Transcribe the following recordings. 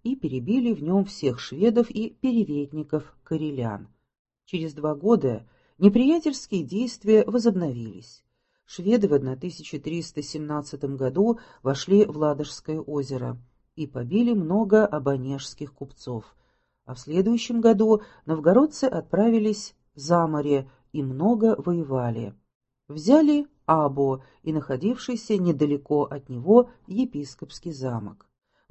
и перебили в нем всех шведов и переветников-карелян. Через 2 года неприятельские действия возобновились. Шведы в 1317 году вошли в Ладожское озеро и побили много обонежских купцов, а в следующем году новгородцы отправились за море и много воевали. Взяли Або и находившийся недалеко от него епископский замок. В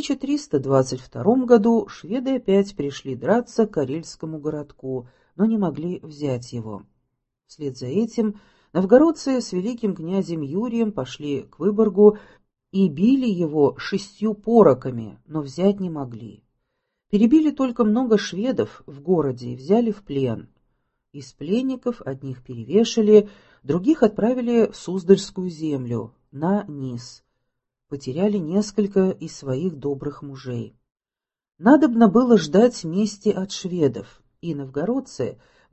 1322 году шведы опять пришли драться к карельскому городку, но не могли взять его. Вслед за этим новгородцы с великим князем Юрием пошли к Выборгу и били его 6 пороками, но взять не могли. Перебили только много шведов в городе и взяли в плен. Из пленников одних перевешали, других отправили в Суздальскую землю, на низ. Потеряли несколько из своих добрых мужей. Надобно было ждать мести от шведов, и новгородцы в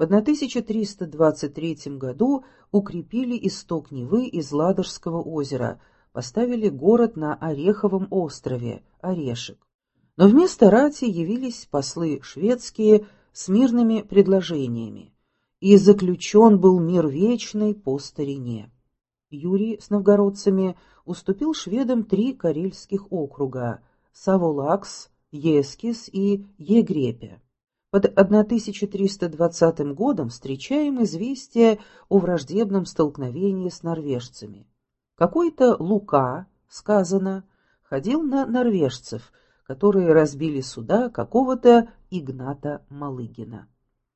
1323 году укрепили исток Невы из Ладожского озера, поставили город на Ореховом острове, Орешек. Но вместо рати явились послы шведские с мирными предложениями, и заключен был мир вечный по старине. Юрий с новгородцами уступил шведам 3 карельских округа – Саволакс, Ескис и Егрепе. Под 1320 годом встречаем известие о враждебном столкновении с норвежцами. Какой-то Лука, сказано, ходил на норвежцев, которые разбили суда какого-то Игната Малыгина.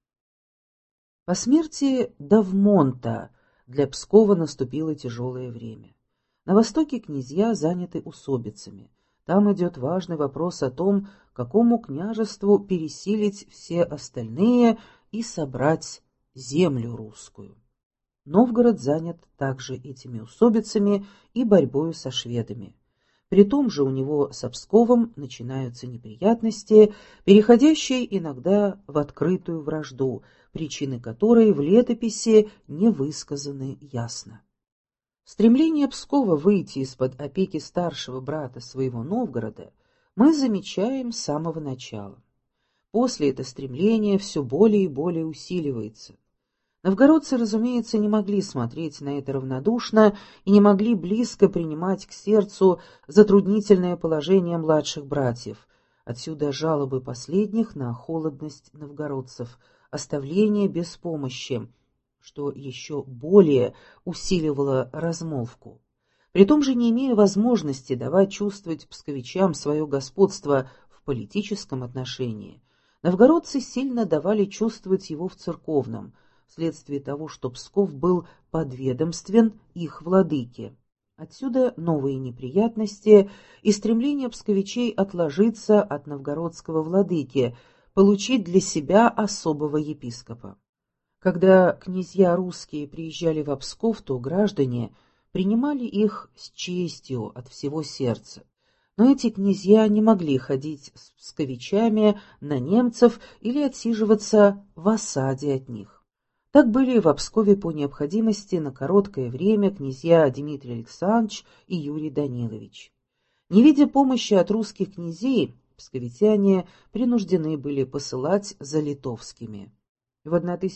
По смерти Давмонта для Пскова наступило тяжелое время. На востоке князья заняты усобицами. Там идет важный вопрос о том, какому княжеству пересилить все остальные и собрать землю русскую. Новгород занят также этими усобицами и борьбою со шведами. При том же у него с Псковом начинаются неприятности, переходящие иногда в открытую вражду, причины которой в летописи не высказаны ясно. Стремление Пскова выйти из-под опеки старшего брата своего Новгорода мы замечаем с самого начала. После это стремление все более и более усиливается. Новгородцы, разумеется, не могли смотреть на это равнодушно и не могли близко принимать к сердцу затруднительное положение младших братьев. Отсюда жалобы последних на холодность новгородцев, оставление без помощи, что еще более усиливало размолвку. При том же, не имея возможности давать чувствовать псковичам свое господство в политическом отношении, новгородцы сильно давали чувствовать его в церковном, вследствие того, что Псков был подведомствен их владыке. Отсюда новые неприятности и стремление псковичей отложиться от новгородского владыки, получить для себя особого епископа. Когда князья русские приезжали в Псков, то граждане принимали их с честью от всего сердца. Но эти князья не могли ходить с псковичами на немцев или отсиживаться в осаде от них. Так были в Пскове по необходимости на короткое время князья Дмитрий Александрович и Юрий Данилович. Не видя помощи от русских князей, псковитяне принуждены были посылать за литовскими. В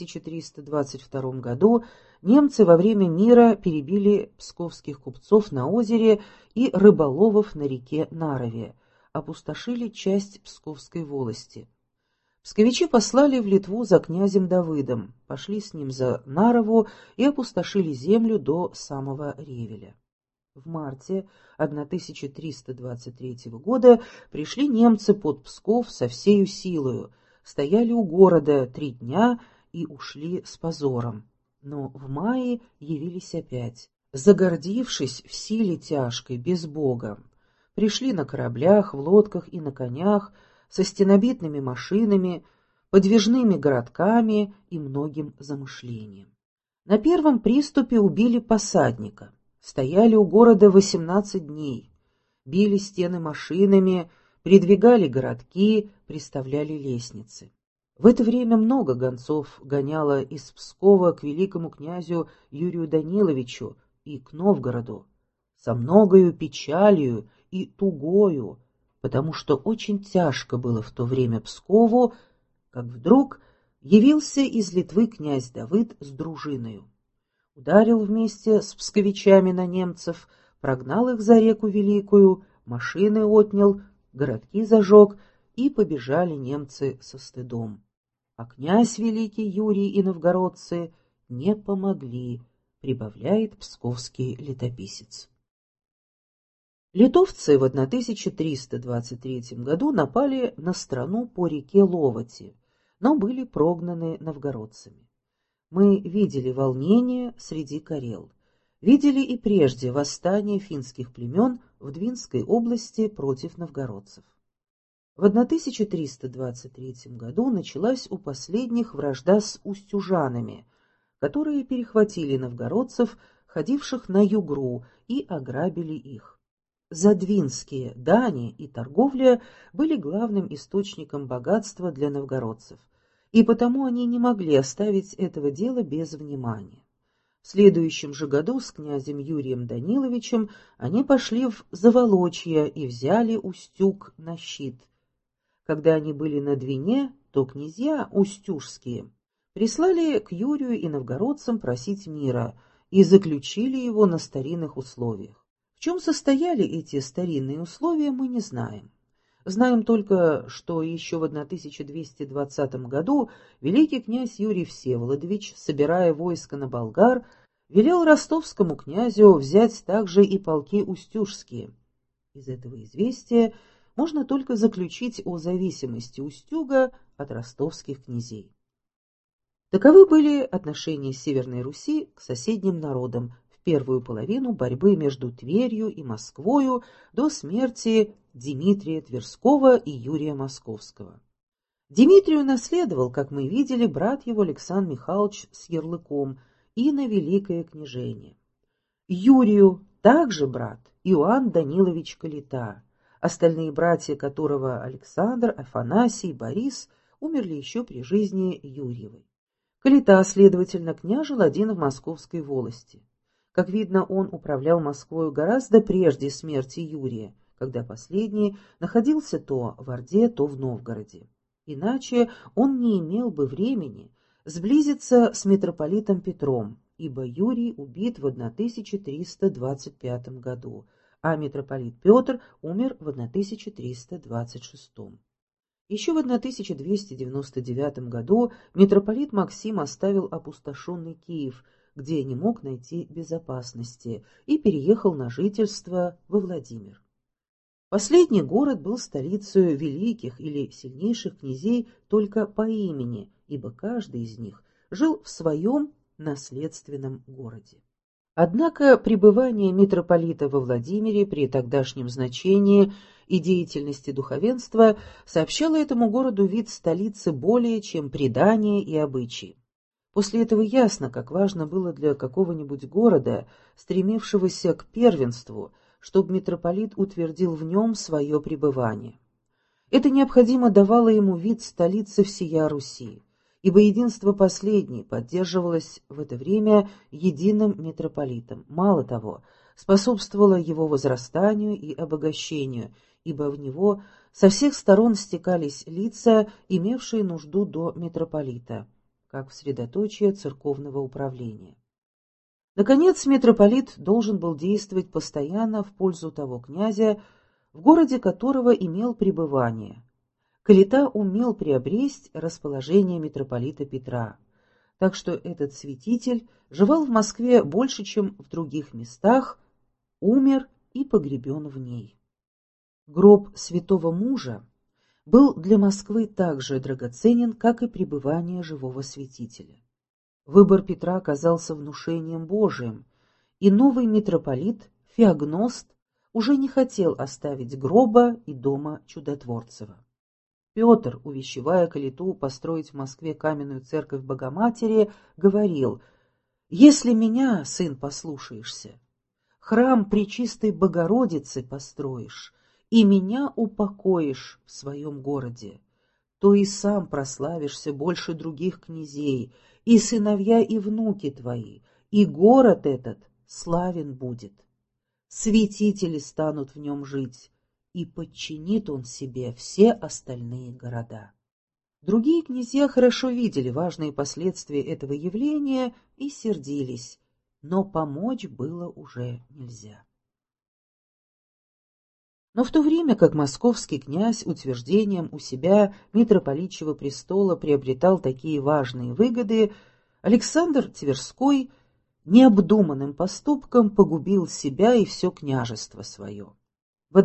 1322 году немцы во время мира перебили псковских купцов на озере и рыболовов на реке Нарове, опустошили часть Псковской волости. Псковичи послали в Литву за князем Давыдом, пошли с ним за Нарову и опустошили землю до самого Ревеля. В марте 1323 года пришли немцы под Псков со всею силою, стояли у города 3 дня и ушли с позором. Но в мае явились опять, загордившись в силе тяжкой, без Бога. Пришли на кораблях, в лодках и на конях, со стенобитными машинами, подвижными городками и многим замышлением. На первом приступе убили посадника, стояли у города 18 дней, били стены машинами, передвигали городки, приставляли лестницы. В это время много гонцов гоняло из Пскова к великому князю Юрию Даниловичу и к Новгороду, со многою печалью и тугою, потому что очень тяжко было в то время Пскову, как вдруг явился из Литвы князь Давыд с дружиною. Ударил вместе с псковичами на немцев, прогнал их за реку Великую, машины отнял, городки зажег, и побежали немцы со стыдом. А князь великий Юрий и новгородцы не помогли, прибавляет псковский летописец. Литовцы в 1323 году напали на страну по реке Ловоти, но были прогнаны новгородцами. Мы видели волнение среди карел, видели и прежде восстание финских племен в Двинской области против новгородцев. В 1323 году началась у последних вражда с устюжанами, которые перехватили новгородцев, ходивших на Югру, и ограбили их. Задвинские дани и торговля были главным источником богатства для новгородцев, и потому они не могли оставить этого дела без внимания. В следующем же году с князем Юрием Даниловичем они пошли в Заволочье и взяли Устюг на щит. Когда они были на Двине, то князья устюжские прислали к Юрию и новгородцам просить мира и заключили его на старинных условиях. В чем состояли эти старинные условия, мы не знаем. Знаем только, что еще в 1220 году великий князь Юрий Всеволодович, собирая войско на болгар, велел ростовскому князю взять также и полки устюжские. Из этого известия можно только заключить о зависимости Устюга от ростовских князей. Таковы были отношения Северной Руси к соседним народам в первую половину борьбы между Тверью и Москвою до смерти Дмитрия Тверского и Юрия Московского. Дмитрию наследовал, как мы видели, брат его Александр Михайлович с ярлыком и на великое княжение. Юрию также брат Иоанн Данилович Калита, остальные братья которого Александр, Афанасий, Борис умерли еще при жизни Юрьевой. Калита, следовательно, княжил один в Московской волости. Как видно, он управлял Москвою гораздо прежде смерти Юрия, когда последний находился то в Орде, то в Новгороде. Иначе он не имел бы времени сблизиться с митрополитом Петром, ибо Юрий убит в 1325 году, а митрополит Петр умер в 1326. Еще в 1299 году митрополит Максим оставил опустошенный Киев, где не мог найти безопасности, и переехал на жительство во Владимир. Последний город был столицей великих или сильнейших князей только по имени, ибо каждый из них жил в своем наследственном городе. Однако пребывание митрополита во Владимире при тогдашнем значении и деятельности духовенства сообщало этому городу вид столицы более, чем предания и обычаи. После этого ясно, как важно было для какого-нибудь города, стремившегося к первенству, чтобы митрополит утвердил в нем свое пребывание. Это необходимо давало ему вид столицы всея Руси, ибо единство последней поддерживалось в это время единым митрополитом. Мало того, способствовало его возрастанию и обогащению, ибо в него со всех сторон стекались лица, имевшие нужду до митрополита, как в средоточие церковного управления. Наконец, митрополит должен был действовать постоянно в пользу того князя, в городе которого имел пребывание. Калита умел приобрести расположение митрополита Петра, так что этот святитель жевал в Москве больше, чем в других местах, умер и погребен в ней. Гроб святого мужа был для Москвы так же драгоценен, как и пребывание живого святителя. Выбор Петра оказался внушением Божиим, и новый митрополит, Феогност, уже не хотел оставить гроба и дома Чудотворцева. Петр, увещевая Калиту построить в Москве каменную церковь Богоматери, говорил: «Если меня, сын, послушаешься, храм Пречистой Богородицы построишь и меня упокоишь в своем городе, то и сам прославишься больше других князей, и сыновья и внуки твои, и город этот славен будет. Святители станут в нем жить, и подчинит он себе все остальные города. Другие князья хорошо видели важные последствия этого явления и сердились, но помочь было уже нельзя. Но в то время как московский князь утверждением у себя митрополичьего престола приобретал такие важные выгоды, Александр Тверской необдуманным поступком погубил себя и все княжество свое. В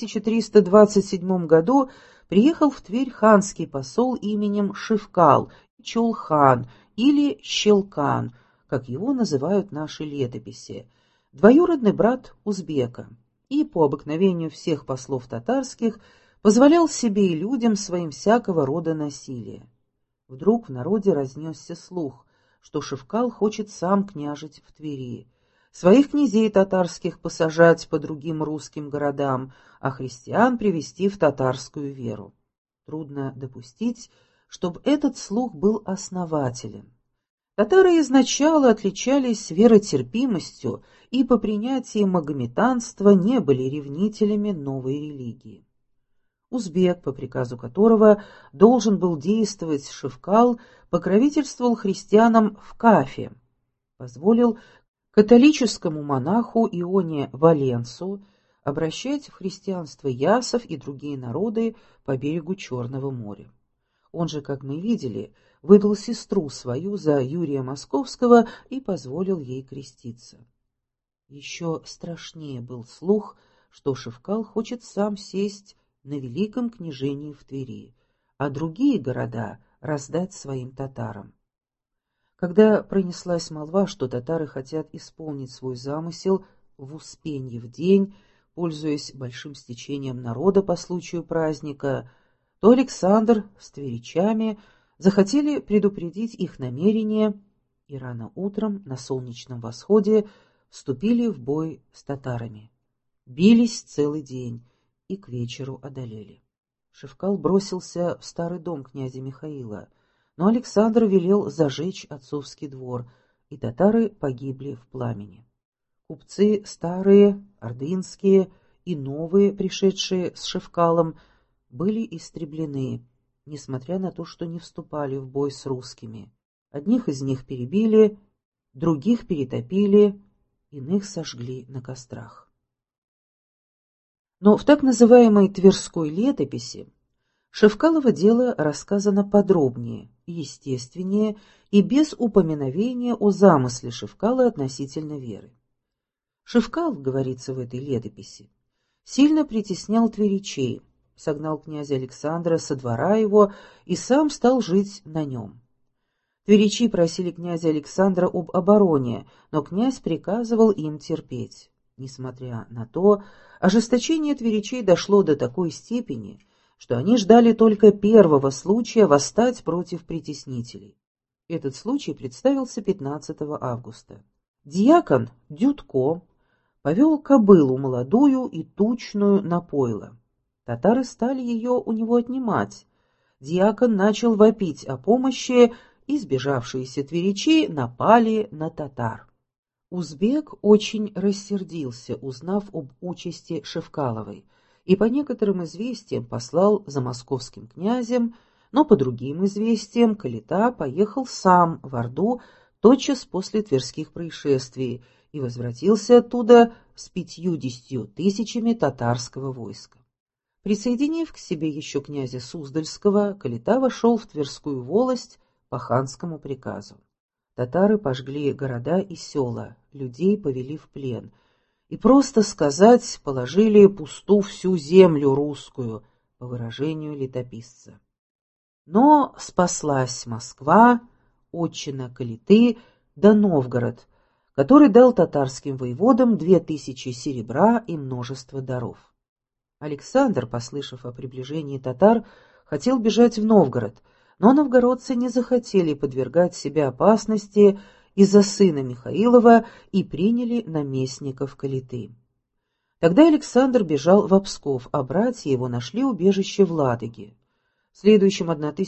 1327 году приехал в Тверь ханский посол именем Шевкал, Чолхан или Щелкан, как его называют наши летописи, двоюродный брат узбека, и по обыкновению всех послов татарских позволял себе и людям своим всякого рода насилие. Вдруг в народе разнесся слух, что Шевкал хочет сам княжить в Твери, своих князей татарских посажать по другим русским городам, а христиан привести в татарскую веру. Трудно допустить, чтобы этот слух был основателен. Татары изначально отличались веротерпимостью и по принятии магометанства не были ревнителями новой религии. Узбек, по приказу которого должен был действовать Шевкал, покровительствовал христианам в Кафе, позволил католическому монаху Ионе Валенсу обращать в христианство ясов и другие народы по берегу Черного моря. Он же, как мы видели, выдал сестру свою за Юрия Московского и позволил ей креститься. Еще страшнее был слух, что Шевкал хочет сам сесть на великом княжении в Твери, а другие города раздать своим татарам. Когда пронеслась молва, что татары хотят исполнить свой замысел в Успеньев день, пользуясь большим стечением народа по случаю праздника, то Александр с тверичами захотели предупредить их намерение и рано утром на солнечном восходе вступили в бой с татарами. Бились целый день и к вечеру одолели. Шевкал бросился в старый дом князя Михаила, но Александр велел зажечь отцовский двор, и татары погибли в пламени. Купцы старые, ордынские и новые, пришедшие с Шевкалом, были истреблены, несмотря на то, что не вступали в бой с русскими. Одних из них перебили, других перетопили, иных сожгли на кострах. Но в так называемой Тверской летописи Шевкалово дело рассказано подробнее, естественнее и без упоминовения о замысле Шевкала относительно веры. Шевкал, говорится в этой летописи, сильно притеснял тверичей, согнал князя Александра со двора его и сам стал жить на нем. Тверичи просили князя Александра об обороне, но князь приказывал им терпеть. Несмотря на то, ожесточение тверичей дошло до такой степени, что они ждали только первого случая восстать против притеснителей. Этот случай представился 15 августа. Дьякон Дюдко повел кобылу молодую и тучную на пойло. Татары стали ее у него отнимать. Дьякон начал вопить о помощи, и сбежавшиеся тверичи напали на татар. Узбек очень рассердился, узнав об участи Шевкаловой, и по некоторым известиям послал за московским князем, но по другим известиям Калита поехал сам в Орду тотчас после тверских происшествий и возвратился оттуда с 50 тысячами татарского войска. Присоединив к себе еще князя Суздальского, Калита вошел в Тверскую волость по ханскому приказу. Татары пожгли города и села, людей повели в плен, и, просто сказать, положили пусту всю землю русскую, по выражению летописца. Но спаслась Москва, отчина Калиты, да Новгород, который дал татарским воеводам 2000 серебра и множество даров. Александр, послышав о приближении татар, хотел бежать в Новгород, но новгородцы не захотели подвергать себя опасности из-за сына Михаилова и приняли наместников Калиты. Тогда Александр бежал в Псков, а братья его нашли убежище в Ладоге. В следующем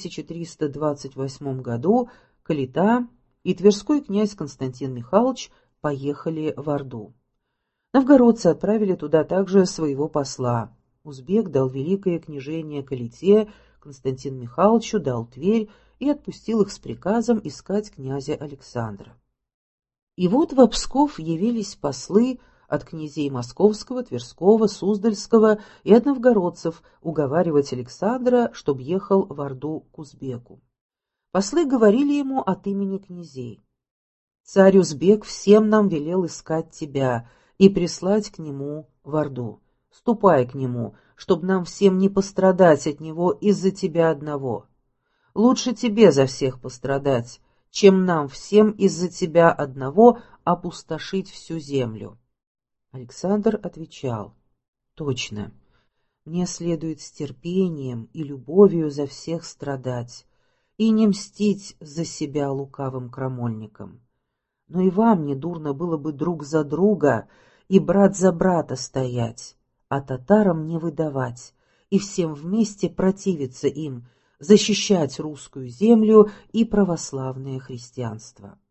1328 году Калита и тверской князь Константин Михайлович поехали в Орду. Новгородцы отправили туда также своего посла. Узбек дал великое княжение Калите, Константину Михайловичу дал Тверь и отпустил их с приказом искать князя Александра. И вот в Псков явились послы от князей Московского, Тверского, Суздальского и от новгородцев уговаривать Александра, чтоб ехал в Орду к узбеку. Послы говорили ему от имени князей: «Царь Узбек всем нам велел искать тебя и прислать к нему в Орду. Ступай к нему, чтоб нам всем не пострадать от него из-за тебя одного. Лучше тебе за всех пострадать, чем нам всем из-за тебя одного опустошить всю землю». Александр отвечал: «Точно, мне следует с терпением и любовью за всех страдать и не мстить за себя лукавым крамольникам. Но и вам не дурно было бы друг за друга и брат за брата стоять, а татарам не выдавать, и всем вместе противиться им, защищать русскую землю и православное христианство».